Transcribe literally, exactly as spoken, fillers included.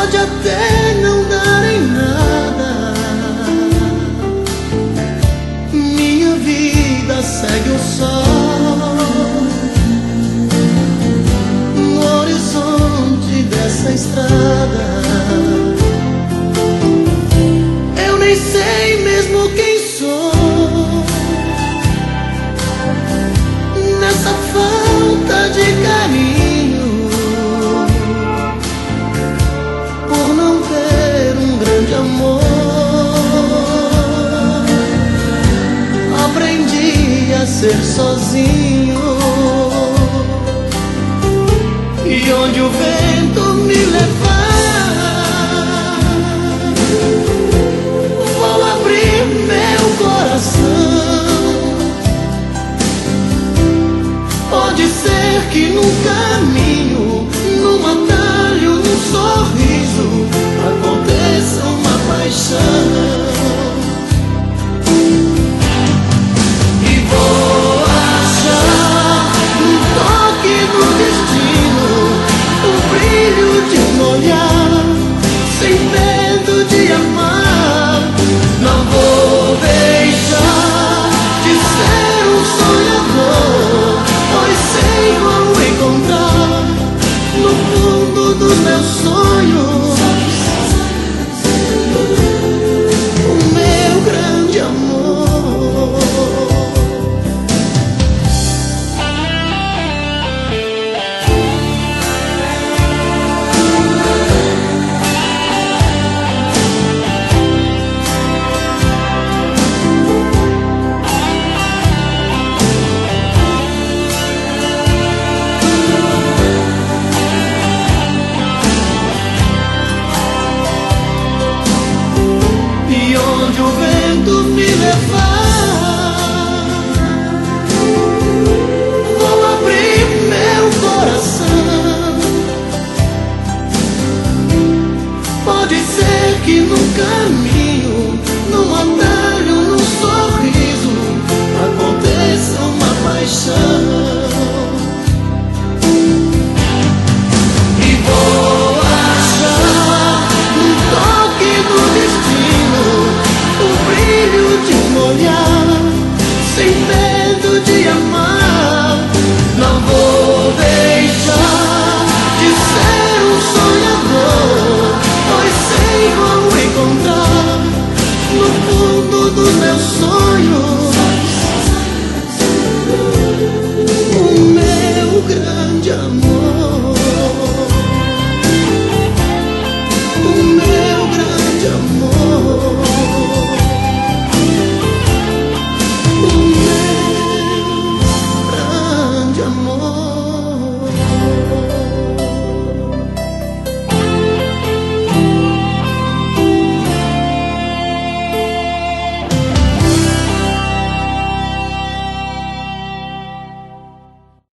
pode até não dar em nada, minha vida segue o sol no horizonte dessa estrada. Eu nem sei mesmo quem sou, nessa falta de carinho, por não ter um grande amor. Aprendi a ser sozinho, e onde o vento me levar, vou abrir meu coração. Pode ser que num caminho, num atalho, num sorriso, aconteça uma paixão. E vou achar um toque no destino, o brilho de um olhar, sem medo de amar. Não vou deixar de ser um sonhador, pois sei vou encontrar no fundo dos meus sonhos o meu grande amor. E onde o vento me levar, vou abrir meu coração. Pode ser que no caminho, num andar,